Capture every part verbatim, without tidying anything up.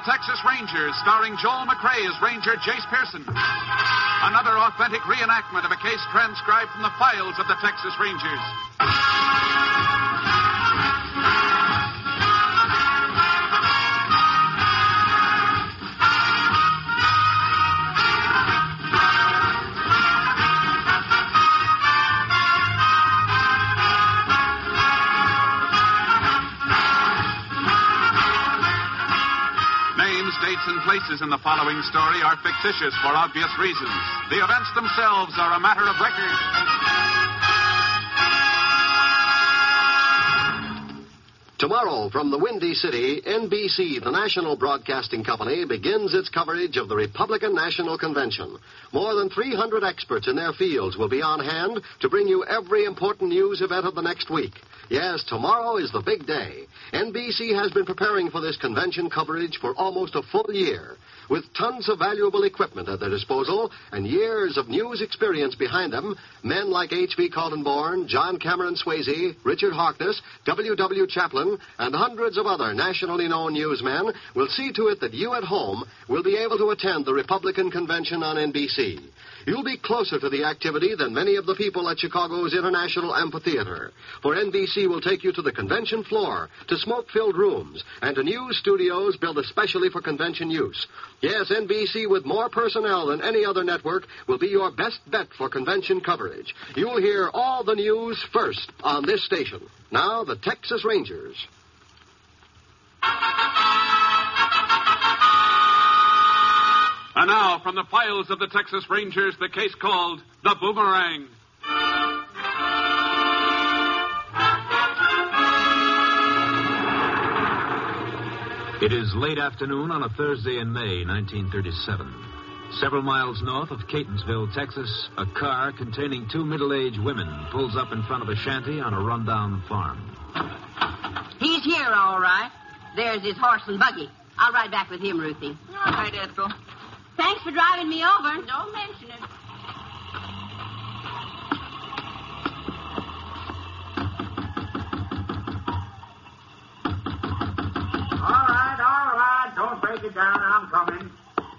Texas Rangers, starring Joel McRae as Ranger Jace Pearson. Another authentic reenactment of a case transcribed from the files of the Texas Rangers. Dates and places in the following story are fictitious for obvious reasons. The events themselves are a matter of record. Tomorrow, from the Windy City, N B C, the national broadcasting company, begins its coverage of the Republican National Convention. More than three hundred experts in their fields will be on hand to bring you every important news event of the next week. Yes, tomorrow is the big day. N B C has been preparing for this convention coverage for almost a full year. With tons of valuable equipment at their disposal and years of news experience behind them, men like H V Kaltenborn, John Cameron Swayze, Richard Harkness, W W Chaplin, and hundreds of other nationally known newsmen will see to it that you at home will be able to attend the Republican Convention on N B C. You'll be closer to the activity than many of the people at Chicago's International Amphitheater. For N B C will take you to the convention floor, to smoke-filled rooms, and to news studios built especially for convention use. Yes, N B C, with more personnel than any other network, will be your best bet for convention coverage. You'll hear all the news first on this station. Now, the Texas Rangers. And now, from the files of the Texas Rangers, the case called The Boomerang. It is late afternoon on a Thursday in May, nineteen thirty-seven. Several miles north of Catonsville, Texas, a car containing two middle-aged women pulls up in front of a shanty on a rundown farm. He's here, all right. There's his horse and buggy. I'll ride back with him, Ruthie. All right, Ethel. Thanks for driving me over. Don't mention it. All right, all right. Don't break it down. I'm coming.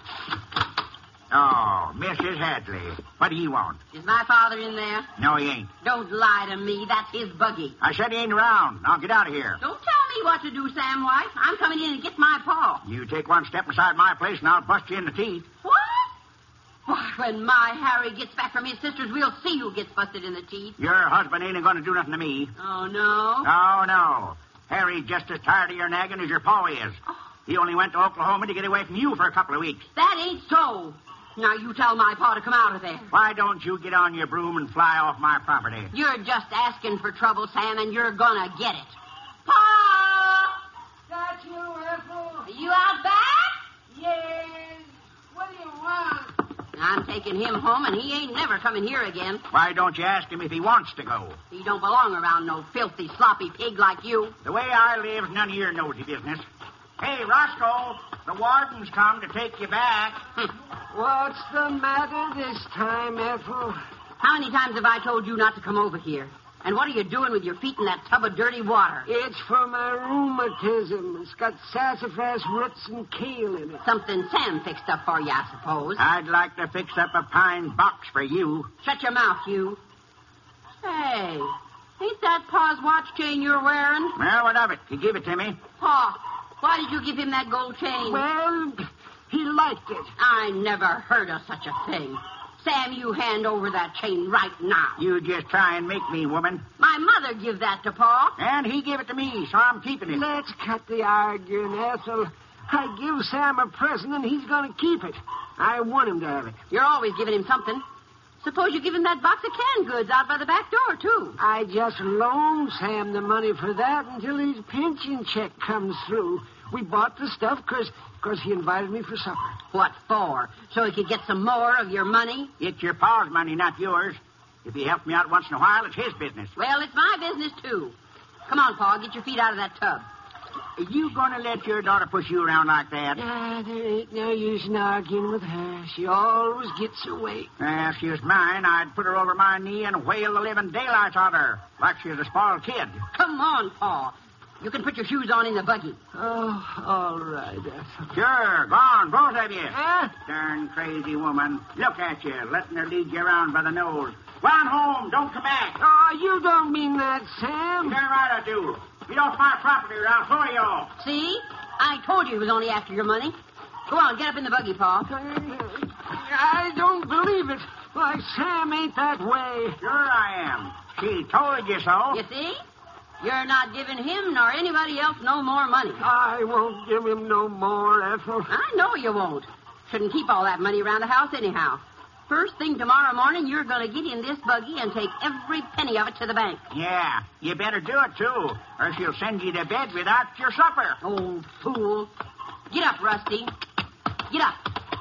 Oh, Missus Hadley. What do you want? Is my father in there? No, he ain't. Don't lie to me. That's his buggy. I said he ain't around. Now get out of here. Don't tell me what to do, Sam White. I'm coming in and get my paw. You take one step inside my place and I'll bust you in the teeth. What? Why, when my Harry gets back from his sisters, we'll see who gets busted in the teeth. Your husband ain't going to do nothing to me. Oh, no? Oh, no. Harry's just as tired of your nagging as your pa is. Oh. He only went to Oklahoma to get away from you for a couple of weeks. That ain't so. Now, you tell my pa to come out of there. Why don't you get on your broom and fly off my property? You're just asking for trouble, Sam, and you're gonna get it. Pa! Got you, Ethel? Are you out back? Yes. What do you want? I'm taking him home, and he ain't never coming here again. Why don't you ask him if he wants to go? He don't belong around no filthy, sloppy pig like you. The way I live's none of your nosy business. Hey, Roscoe, the warden's come to take you back. What's the matter this time, Ethel? How many times have I told you not to come over here? And what are you doing with your feet in that tub of dirty water? It's for my rheumatism. It's got sassafras roots and kale in it. Something Sam fixed up for you, I suppose. I'd like to fix up a pine box for you. Shut your mouth, you. Hey, ain't that Pa's watch chain you're wearing? Well, what of it? He gave it to me. Pa, why did you give him that gold chain? Well, he liked it. I never heard of such a thing. Sam, you hand over that chain right now. You just try and make me, woman. My mother give that to Pa. And he gave it to me, so I'm keeping it. Let's cut the arguing, Ethel. I give Sam a present, and he's going to keep it. I want him to have it. You're always giving him something. Suppose you give him that box of canned goods out by the back door, too. I just loaned Sam the money for that until his pension check comes through. We bought the stuff because because he invited me for supper. What for? So he could get some more of your money? It's your pa's money, not yours. If he helps me out once in a while, it's his business. Well, it's my business, too. Come on, Pa, get your feet out of that tub. Are you going to let your daughter push you around like that? Ah, there ain't no use in arguing with her. She always gets her way. Uh, if she was mine, I'd put her over my knee and whale the living daylights out of her, like she was a spoiled kid. Come on, Pa. You can put your shoes on in the buggy. Oh, all right, Ethel. Sure, go on, both of you. Eh? Darn crazy woman. Look at you, letting her lead you around by the nose. Go on home, don't come back. Oh, you don't mean that, Sam. Darn right I do. Get off my property or I'll throw you off. See? I told you he was only after your money. Go on, get up in the buggy, Pa. I don't believe it. Why, Sam ain't that way. Sure I am. She told you so. You see? You're not giving him nor anybody else no more money. I won't give him no more, Ethel. I know you won't. Shouldn't keep all that money around the house anyhow. First thing tomorrow morning, you're going to get in this buggy and take every penny of it to the bank. Yeah, you better do it, too, or she'll send you to bed without your supper. Old fool. Get up, Rusty. Get up.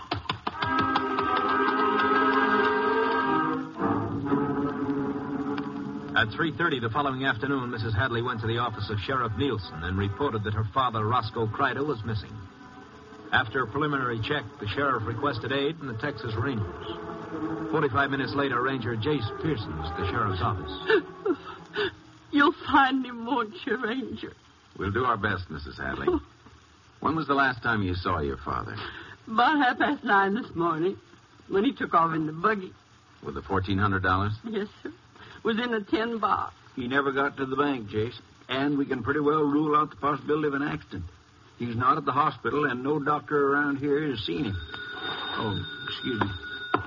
At three thirty the following afternoon, Missus Hadley went to the office of Sheriff Nielsen and reported that her father, Roscoe Crider, was missing. After a preliminary check, the sheriff requested aid from the Texas Rangers. Forty-five minutes later, Ranger Jace Pearson was at the sheriff's office. You'll find him, won't you, Ranger? We'll do our best, Missus Hadley. When was the last time you saw your father? About half past nine this morning, when he took off in the buggy. With the fourteen hundred dollars? Yes, sir. Was in a tin box. He never got to the bank, Jace. And we can pretty well rule out the possibility of an accident. He's not at the hospital, and no doctor around here has seen him. Oh, excuse me.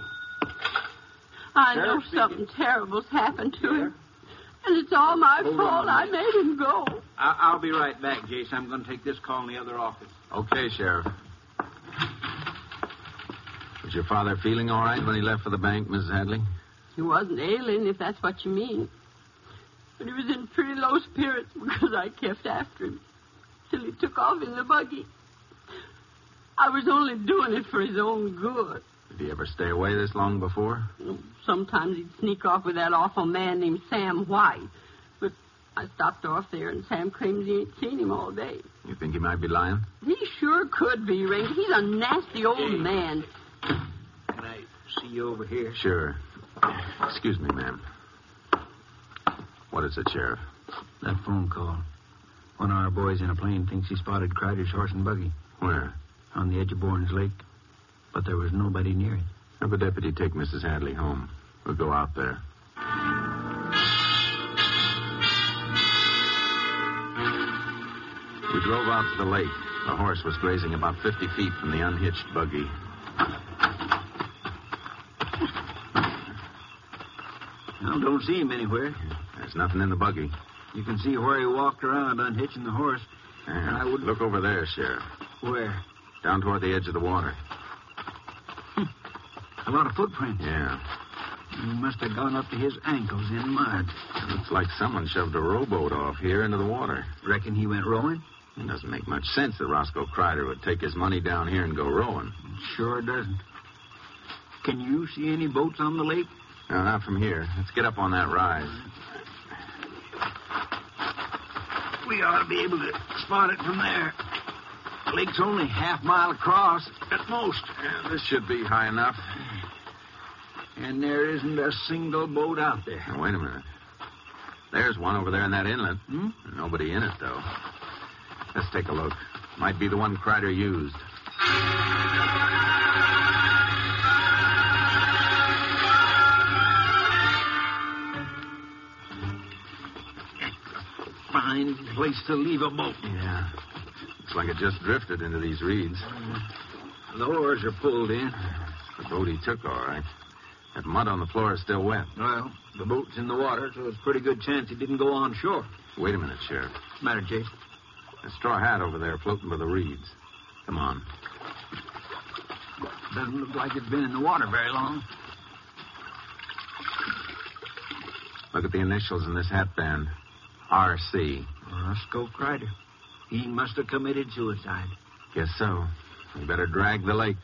I Sheriff know speaking. something terrible's happened to him. And it's all my Hold fault. on. I made him go. I- I'll be right back, Jace. I'm going to take this call in the other office. Okay, Sheriff. Was your father feeling all right when he left for the bank, Missus Hadley? He wasn't ailing, if that's what you mean. But he was in pretty low spirits because I kept after him till he took off in the buggy. I was only doing it for his own good. Did he ever stay away this long before? Sometimes he'd sneak off with that awful man named Sam White. But I stopped off there, and Sam claims he ain't seen him all day. You think he might be lying? He sure could be, Ranger. He's a nasty old man. Can I see you over here? Sure. Excuse me, ma'am. What is it, Sheriff? That phone call. One of our boys in a plane thinks he spotted Crider's horse and buggy Where? on the edge of Bourne's Lake. But there was nobody near it. Have the deputy take Missus Hadley home. We'll go out there. We drove out to the lake. The horse was grazing about fifty feet from the unhitched buggy. I don't see him anywhere. There's nothing in the buggy. You can see where he walked around unhitching the horse. And I would look over there, Sheriff. Where? Down toward the edge of the water. A lot of footprints. Yeah. He must have gone up to his ankles in mud. Looks like someone shoved a rowboat off here into the water. Reckon he went rowing? It doesn't make much sense that Roscoe Crider would take his money down here and go rowing. Sure doesn't. Can you see any boats on the lake? No, not from here. Let's get up on that rise. We ought to be able to spot it from there. The lake's only half mile across at most. Yeah, this should be high enough. And there isn't a single boat out there. Now, wait a minute. There's one over there in that inlet. Hmm? Nobody in it, though. Let's take a look. Might be the one Crider used. Fine place to leave a boat. Yeah. Looks like it just drifted into these reeds. The oars are pulled in. The boat he took, all right. That mud on the floor is still wet. Well, the boat's in the water, so it's a pretty good chance he didn't go on shore. Wait a minute, Sheriff. What's the matter, Jake? A straw hat over there floating by the reeds. Come on. Doesn't look like it's been in the water very long. Look at the initials in this hat band. R C. Roscoe Crider. He must have committed suicide. Guess so. We better drag the lake.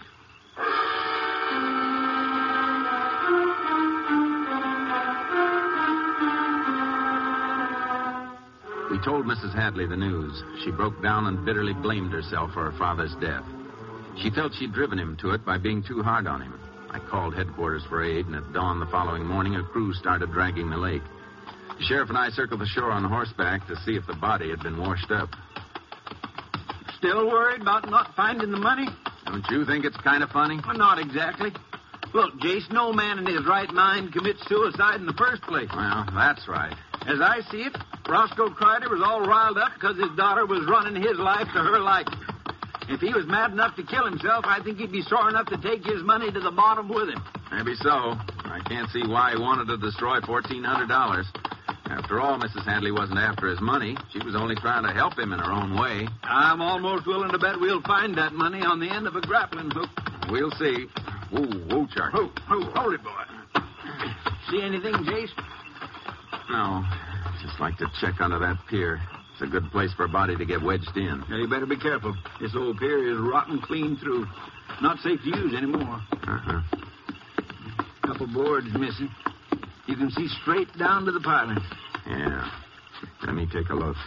We told Missus Hadley the news. She broke down and bitterly blamed herself for her father's death. She felt she'd driven him to it by being too hard on him. I called headquarters for aid, and at dawn the following morning, a crew started dragging the lake. The sheriff and I circled the shore on horseback to see if the body had been washed up. Still worried about not finding the money? Don't you think it's kind of funny? Well, not exactly. Look, Jace, no man in his right mind commits suicide in the first place. Well, that's right. As I see it, Roscoe Crider was all riled up because his daughter was running his life to her liking. If he was mad enough to kill himself, I think he'd be sore enough to take his money to the bottom with him. Maybe so. I can't see why he wanted to destroy fourteen hundred dollars. After all, Missus Hadley wasn't after his money. She was only trying to help him in her own way. I'm almost willing to bet we'll find that money on the end of a grappling hook. We'll see. Whoa, whoa, Charlie. Whoa, whoa, hold it, boy. See anything, Jace? No. Just like to check under that pier. It's a good place for a body to get wedged in. Now, you better be careful. This old pier is rotten clean through. Not safe to use anymore. Uh-huh. Couple boards missing. You can see straight down to the piling. Yeah. Let me take a look.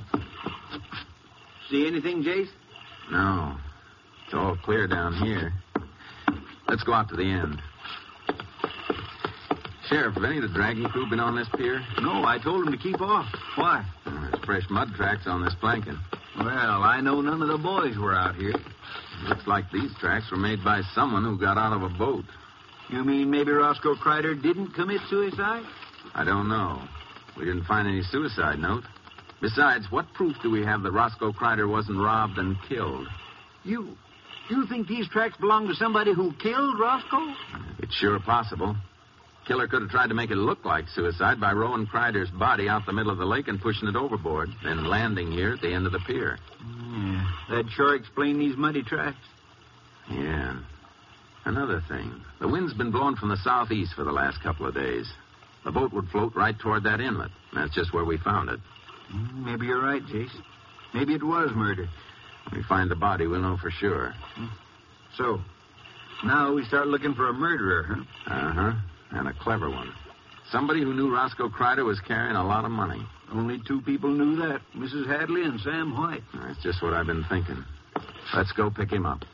See anything, Jace? No. It's all clear down here. Let's go out to the end. Sheriff, have any of the dragging crew been on this pier? No, I told them to keep off. Why? Uh, there's fresh mud tracks on this planking. Well, I know none of the boys were out here. Looks like these tracks were made by someone who got out of a boat. You mean maybe Roscoe Crider didn't commit suicide? I don't know. We didn't find any suicide note. Besides, what proof do we have that Roscoe Crider wasn't robbed and killed? You... you think these tracks belong to somebody who killed Roscoe? It's sure possible. Killer could have tried to make it look like suicide by rowing Crider's body out the middle of the lake and pushing it overboard, then landing here at the end of the pier. Yeah, that'd sure explain these muddy tracks. Yeah. Another thing. The wind's been blowing from the southeast for the last couple of days. The boat would float right toward that inlet. That's just where we found it. Maybe you're right, Jason. Maybe it was murder. When we find the body, we'll know for sure. So, now we start looking for a murderer, huh? Uh-huh. And a clever one. Somebody who knew Roscoe Crider was carrying a lot of money. Only two people knew that, Missus Hadley and Sam White. That's just what I've been thinking. Let's go pick him up.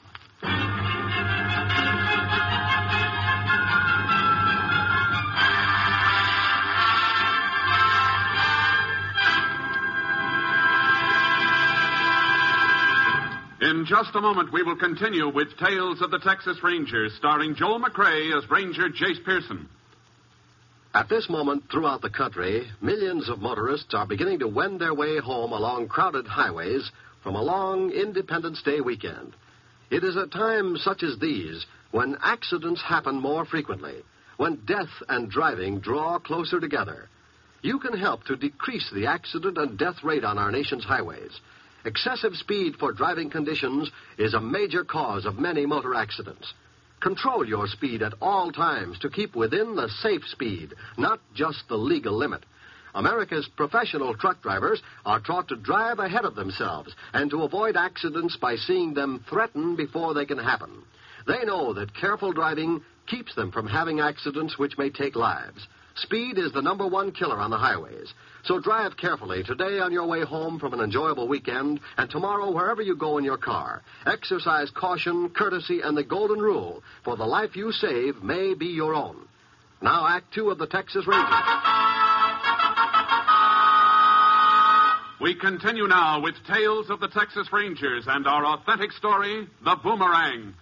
In just a moment, we will continue with Tales of the Texas Rangers, starring Joel McCrea as Ranger Jace Pearson. At this moment, throughout the country, millions of motorists are beginning to wend their way home along crowded highways from a long Independence Day weekend. It is at times such as these when accidents happen more frequently, when death and driving draw closer together. You can help to decrease the accident and death rate on our nation's highways. Excessive speed for driving conditions is a major cause of many motor accidents. Control your speed at all times to keep within the safe speed, not just the legal limit. America's professional truck drivers are taught to drive ahead of themselves and to avoid accidents by seeing them threaten before they can happen. They know that careful driving keeps them from having accidents which may take lives. Speed is the number one killer on the highways. So drive carefully today on your way home from an enjoyable weekend, and tomorrow wherever you go in your car. Exercise caution, courtesy, and the golden rule, for the life you save may be your own. Now, Act Two of the Texas Rangers. We continue now with Tales of the Texas Rangers and our authentic story, The Boomerang.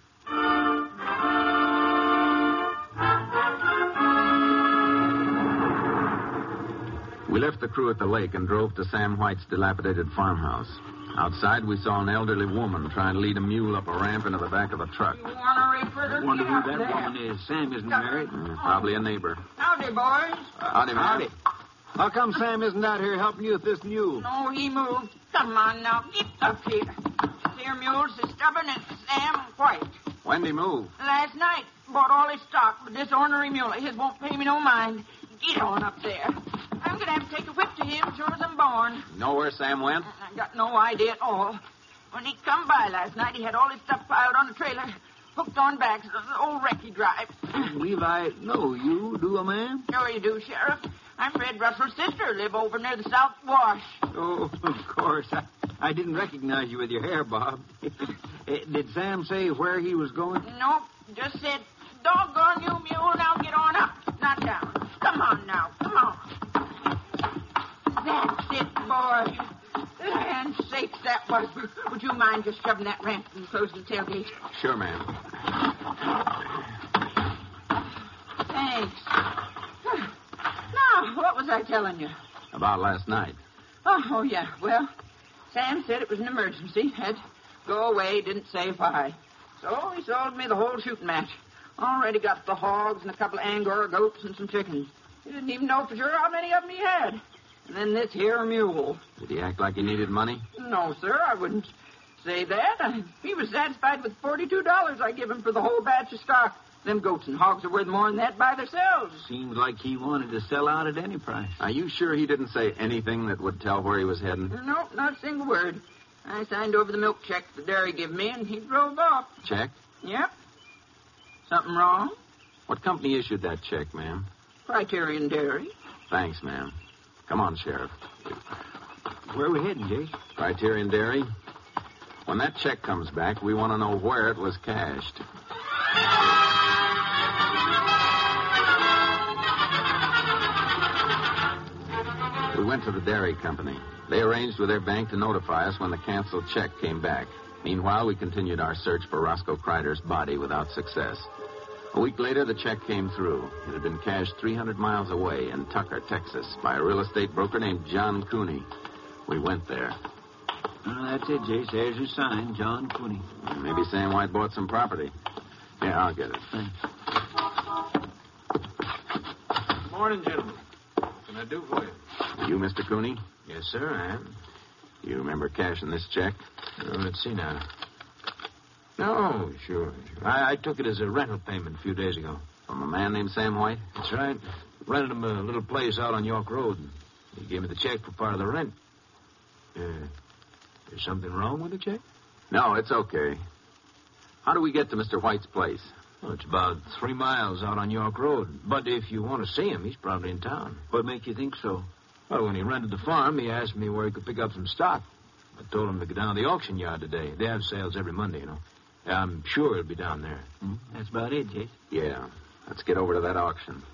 We left the crew at the lake and drove to Sam White's dilapidated farmhouse. Outside, we saw an elderly woman trying to lead a mule up a ramp into the back of a truck. You want to read further? I wonder who that woman is. Sam isn't married. Uh, probably a neighbor. Howdy, boys. Howdy, man. Howdy. How come Sam isn't out here helping you with this mule? No, he moved. Come on now, get up here. This here mule's as stubborn as Sam White. When'd he move? Last night, bought all his stock, but this ornery mule of his won't pay me no mind. Get on up there. I'm going to have to take a whip to him sure as I'm born. Know where Sam went? I got no idea at all. When he come by last night, he had all his stuff piled on the trailer, hooked on back, the old wreck he drives. Believe I know you, do a man? Sure you do, Sheriff. I'm Red Russell's sister, live over near the South Wash. Oh, of course. I, I didn't recognize you with your hair, Bob. Did Sam say where he was going? Nope, just said, doggone you, mule, now get on up, not down. Come on now, come on. boy. Land sakes, that was. Would you mind just shoving that ramp and closing the tailgate? Sure, ma'am. Thanks. Now, what was I telling you? About last night. Oh, oh, yeah. Well, Sam said it was an emergency. Had to go away, didn't say why. So he sold me the whole shooting match. Already got the hogs and a couple of Angora goats and some chickens. He didn't even know for sure how many of them he had. And then this here mule. Did he act like he needed money? No, sir, I wouldn't say that. I, he was satisfied with forty-two dollars I give him for the whole batch of stock. Them goats and hogs are worth more than that by themselves. Seems like he wanted to sell out at any price. Are you sure he didn't say anything that would tell where he was heading? No, not a single word. I signed over the milk check the dairy gave me, and he drove off. Check? Yep. Something wrong? What company issued that check, ma'am? Criterion Dairy. Thanks, ma'am. Come on, Sheriff. Where are we heading, Jace? Criterion Dairy. When that check comes back, we want to know where it was cashed. We went to the dairy company. They arranged with their bank to notify us when the canceled check came back. Meanwhile, we continued our search for Roscoe Kreider's body without success. A week later, the check came through. It had been cashed three hundred miles away in Tucker, Texas, by a real estate broker named John Cooney. We went there. Well, that's it, Jace. There's your sign, John Cooney. Maybe Sam White bought some property. Yeah, I'll get it. Thanks. Morning, gentlemen. What can I do for you? You, Mister Cooney? Yes, sir, I am. You remember cashing this check? Uh, let's see now. No, sure, sure. I, I took it as a rental payment a few days ago. From a man named Sam White? That's right. Rented him a little place out on York Road. And he gave me the check for part of the rent. Uh, is something wrong with the check? No, it's okay. How do we get to Mister White's place? Well, it's about three miles out on York Road. But if you want to see him, he's probably in town. What makes you think so? Well, when he rented the farm, he asked me where he could pick up some stock. I told him to go down to the auction yard today. They have sales every Monday, you know. I'm sure he'll be down there. Mm, that's about it, Jace. Yeah. Let's get over to that auction.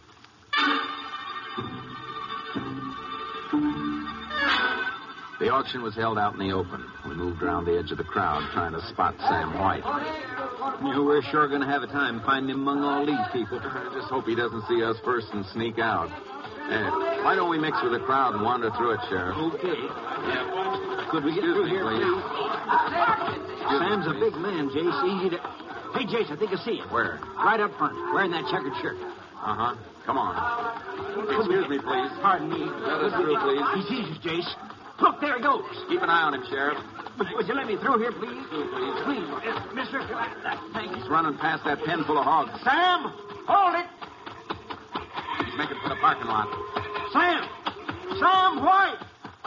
The auction was held out in the open. We moved around the edge of the crowd trying to spot Sam White. You know, we're sure going to have a time finding him among all these people. I just hope he doesn't see us first and sneak out. Hey, why don't we mix with the crowd and wander through it, Sheriff? Okay. Could we get Excuse through me, here, please. please? Sam's a big man, Jace. Easy to... Hey, Jace, I think I see him. Where? Right up front, wearing that checkered shirt. Uh-huh. Come on. Excuse me, please. Pardon me. Let us through, please. He sees us, Jace. Look, there he goes. Keep an eye on him, Sheriff. Would, would you let me through here, please? Please. Please. Uh, mister, uh, thank you. He's running past that pen full of hogs. Sam, hold it. He's making for the parking lot. Sam! Sam White!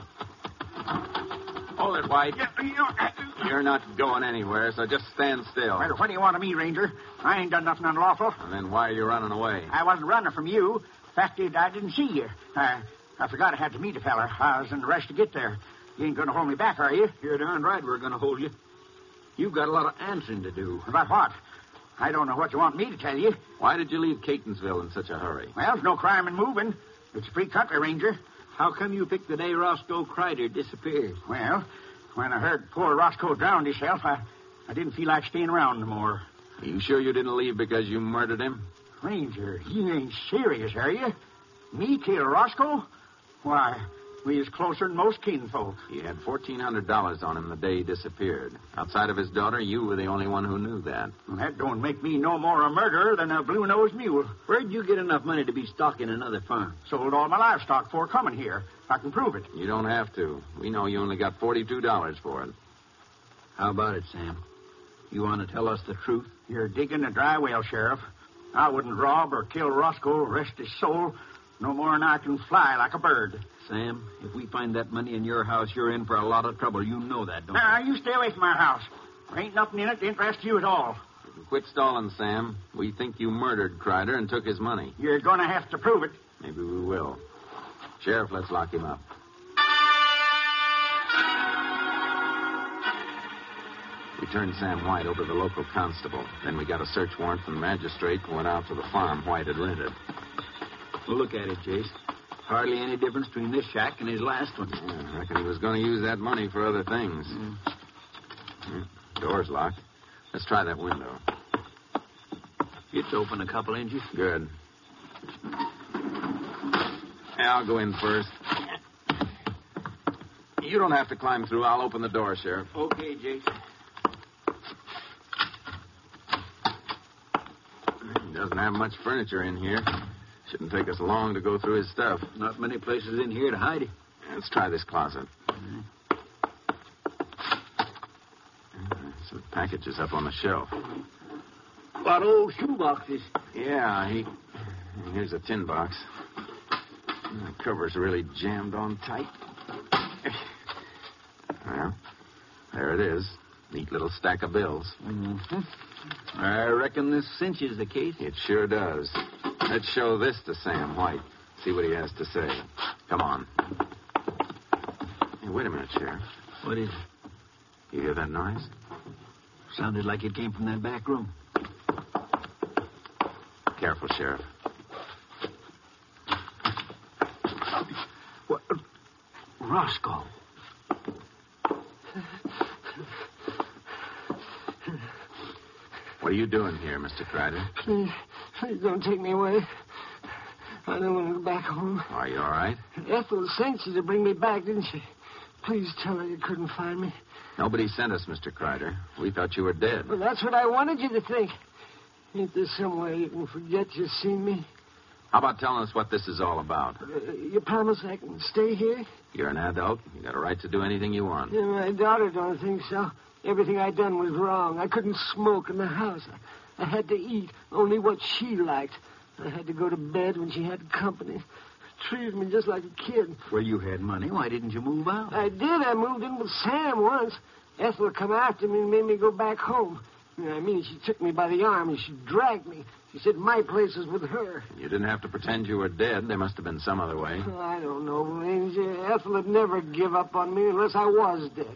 Hold it, White. Yeah, you know, uh, You're not going anywhere, so just stand still. well, what do you want of me, Ranger? I ain't done nothing unlawful. And then why are you running away? I wasn't running from you. Fact is, I didn't see you. I, I forgot I had to meet a fella. I was in the rush to get there. You ain't going to hold me back, are you? You're darn right we're going to hold you. You've got a lot of answering to do. About what? I don't know what you want me to tell you. Why did you leave Catonsville in such a hurry? Well, there's no crime in moving. It's a free country, Ranger. How come you picked the day Roscoe Kreider disappeared? Well, when I heard poor Roscoe drowned himself, I, I didn't feel like staying around no more. Are you sure you didn't leave because you murdered him? Ranger, you ain't serious, are you? Me kill Roscoe? Why, we is closer than most kinfolk. He had fourteen hundred dollars on him the day he disappeared. Outside of his daughter, you were the only one who knew that. Well, that don't make me no more a murderer than a blue-nosed mule. Where'd you get enough money to be stocking another farm? Sold all my livestock before coming here. I can prove it. You don't have to. We know you only got forty-two dollars for it. How about it, Sam? You want to tell us the truth? You're digging a dry well, Sheriff. I wouldn't rob or kill Roscoe, rest his soul, no more than I can fly like a bird. Sam, if we find that money in your house, you're in for a lot of trouble. You know that, don't Now, you stay away from our house. There ain't nothing in it to interest you at all. Quit stalling, Sam. We think you murdered Kreider and took his money. You're going to have to prove it. Maybe we will. Sheriff, let's lock him up. We turned Sam White over to the local constable. Then we got a search warrant from the magistrate and went out to the farm White had rented. Well, look at it, Jace. Hardly any difference between this shack and his last one. Yeah, I reckon he was going to use that money for other things. Mm. Yeah, door's locked. Let's try that window. It's open a couple inches. Good. Yeah, I'll go in first. You don't have to climb through. I'll open the door, Sheriff. Okay, Jake. He doesn't have much furniture in here. Shouldn't take us long to go through his stuff. Not many places in here to hide it. Let's try this closet. Mm-hmm. Some packages up on the shelf. A lot of old shoe boxes. Yeah, he... Here's a tin box. The cover's really jammed on tight. Well, there it is. Neat little stack of bills. Mm-hmm. I reckon this cinches the case. It sure does. Let's show this to Sam White. See what he has to say. Come on. Hey, wait a minute, Sheriff. What is it? You hear that noise? Sounded like it came from that back room. Careful, Sheriff. What? Roscoe. What are you doing here, Mister Crider? Please, please don't take me away. I don't want to go back home. Are you all right? Ethel sent you to bring me back, didn't she? Please tell her you couldn't find me. Nobody sent us, Mister Crider. We thought you were dead. Well, that's what I wanted you to think. Ain't there some way you can forget you seen me? How about telling us what this is all about? Uh, you promise I can stay here? You're an adult. You got a right to do anything you want. Yeah, my daughter don't think so. Everything I done was wrong. I couldn't smoke in the house. I, I had to eat only what she liked. I had to go to bed when she had company. Treated me just like a kid. Well, you had money. Why didn't you move out? I did. I moved in with Sam once. Ethel come after me and made me go back home. You know, I mean, she took me by the arm and she dragged me. She said my place is with her. You didn't have to pretend you were dead. There must have been some other way. Oh, I don't know, Ranger. Ethel would never give up on me unless I was dead.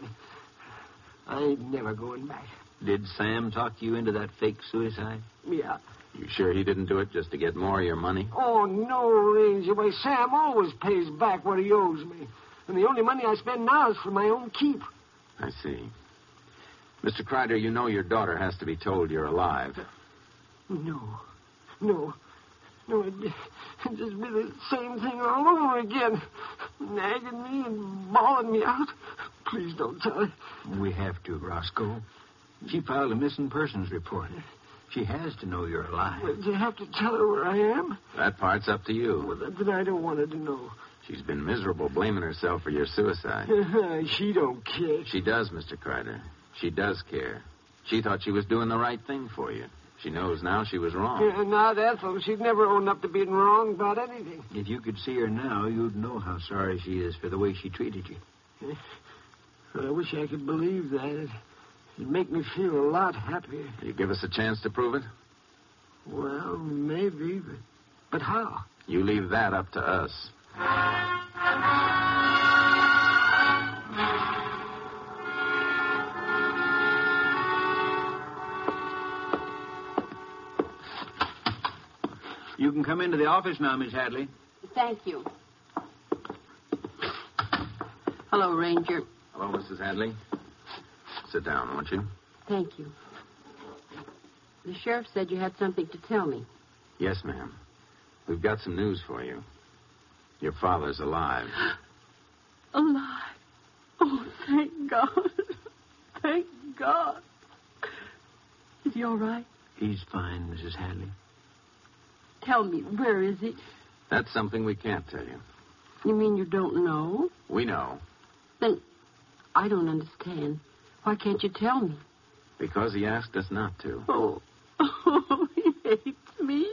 I ain't never going back. Did Sam talk you into that fake suicide? Yeah. You sure he didn't do it just to get more of your money? Oh, no, Ranger. Why, Sam always pays back what he owes me. And the only money I spend now is for my own keep. I see. Mister Crider, you know your daughter has to be told you're alive. No. No. No, it'd, it'd just be the same thing all over again. Nagging me and bawling me out. Please don't tell her. We have to, Roscoe. She filed a missing persons report. She has to know you're alive. Well, do you have to tell her where I am? That part's up to you. Well, then I don't want her to know. She's been miserable blaming herself for your suicide. She don't care. She does, Mister Crider. She does care. She thought she was doing the right thing for you. She knows now she was wrong. Yeah, not Ethel. She'd never own up to being wrong about anything. If you could see her now, you'd know how sorry she is for the way she treated you. I wish I could believe that. It'd make me feel a lot happier. You give us a chance to prove it? Well, maybe, but, but how? You leave that up to us. You can come into the office now, Miss Hadley. Thank you. Hello, Ranger. Hello, Missus Hadley. Sit down, won't you? Thank you. The sheriff said you had something to tell me. Yes, ma'am. We've got some news for you. Your father's alive. Alive? Oh, thank God. Thank God. Is he all right? He's fine, Missus Hadley. Tell me, where is he? That's something we can't tell you. You mean you don't know? We know. Then I don't understand. Why can't you tell me? Because he asked us not to. Oh, oh, he hates me.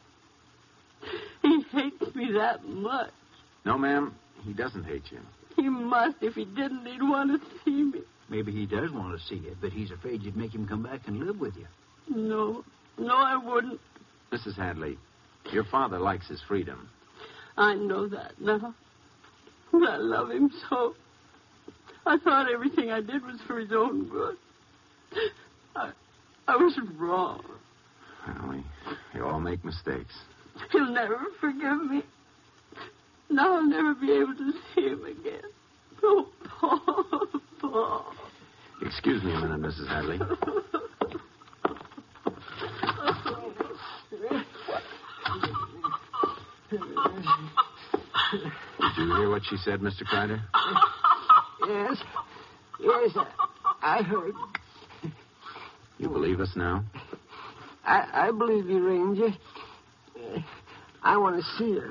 He hates me that much. No, ma'am, he doesn't hate you. He must. If he didn't, he'd want to see me. Maybe he does want to see you, but he's afraid you'd make him come back and live with you. No. No, I wouldn't. Missus Hadley, your father likes his freedom. I know that now. But I love him so. I thought everything I did was for his own good. I, I was wrong. Well, we, we all make mistakes. He'll never forgive me. and I'll never be able to see him again. Oh, Paul, Paul. Excuse me a minute, Missus Hadley. Did you hear what she said, Mister Kreider? Yes. Yes, I, I heard. You believe us now? I, I believe you, Ranger. Uh, I want to see her.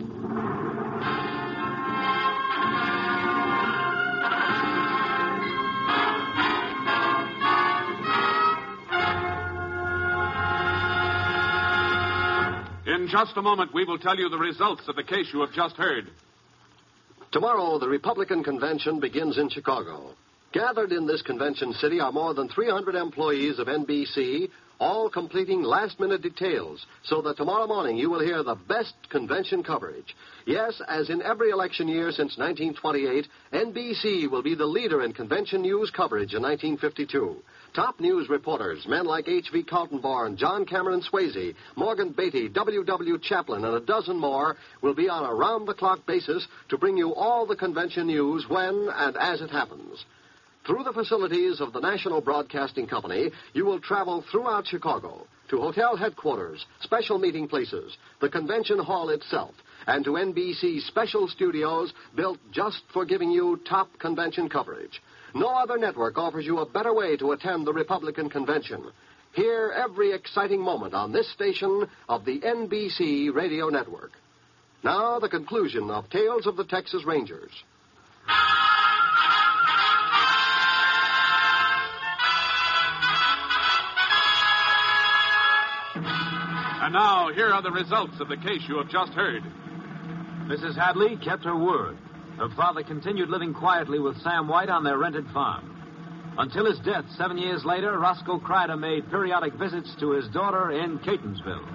In just a moment, we will tell you the results of the case you have just heard. Tomorrow, the Republican Convention begins in Chicago. Gathered in this convention city are more than three hundred employees of N B C, all completing last-minute details, so that tomorrow morning you will hear the best convention coverage. Yes, as in every election year since nineteen twenty-eight, N B C will be the leader in convention news coverage in nineteen fifty-two. Top news reporters, men like H V Kaltenborn, John Cameron Swayze, Morgan Beatty, W W Chaplin, and a dozen more will be on a round-the-clock basis to bring you all the convention news when and as it happens. Through the facilities of the National Broadcasting Company, you will travel throughout Chicago to hotel headquarters, special meeting places, the convention hall itself, and to N B C special studios built just for giving you top convention coverage. No other network offers you a better way to attend the Republican Convention. Hear every exciting moment on this station of the N B C radio network. Now, the conclusion of Tales of the Texas Rangers. And now, here are the results of the case you have just heard. Missus Hadley kept her word. Her father continued living quietly with Sam White on their rented farm. Until his death seven years later, Roscoe Kreider made periodic visits to his daughter in Catonsville.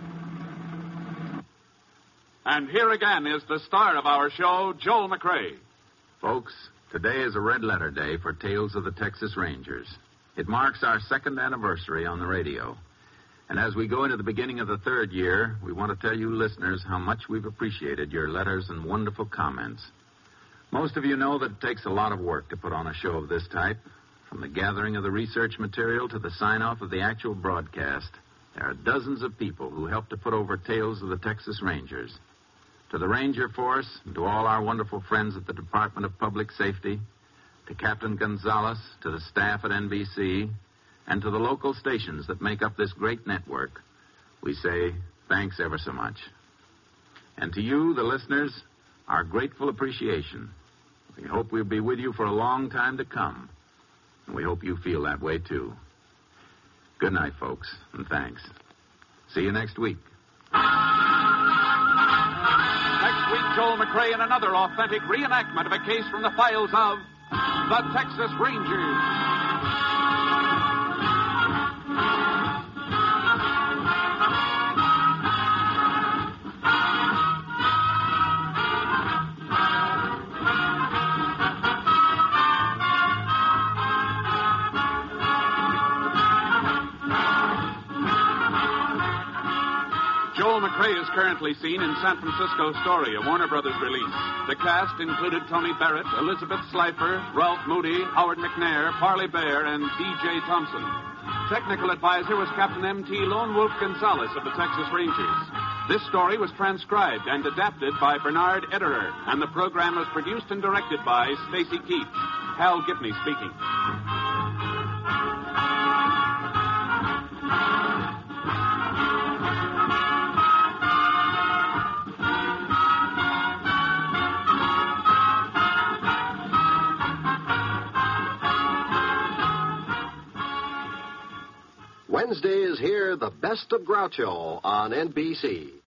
And here again is the star of our show, Joel McCrea. Folks, today is a red letter day for Tales of the Texas Rangers. It marks our second anniversary on the radio. And as we go into the beginning of the third year, we want to tell you listeners how much we've appreciated your letters and wonderful comments. Most of you know that it takes a lot of work to put on a show of this type. From the gathering of the research material to the sign-off of the actual broadcast, there are dozens of people who help to put over Tales of the Texas Rangers. To the Ranger Force, and to all our wonderful friends at the Department of Public Safety, to Captain Gonzalez, to the staff at N B C, and to the local stations that make up this great network, we say thanks ever so much. And to you, the listeners, our grateful appreciation. We hope we'll be with you for a long time to come. And we hope you feel that way, too. Good night, folks, and thanks. See you next week. Next week, Joel McCrea in another authentic reenactment of a case from the files of the Texas Rangers. Joel McCrea is currently seen in San Francisco Story, a Warner Brothers release. The cast included Tony Barrett, Elizabeth Slifer, Ralph Moody, Howard McNair, Parley Bear, and D J Thompson. Technical advisor was Captain M T Lone Wolf Gonzalez of the Texas Rangers. This story was transcribed and adapted by Bernard Ederer, and the program was produced and directed by Stacy Keats. Hal Gibney speaking. Wednesday is here, the best of Groucho on N B C.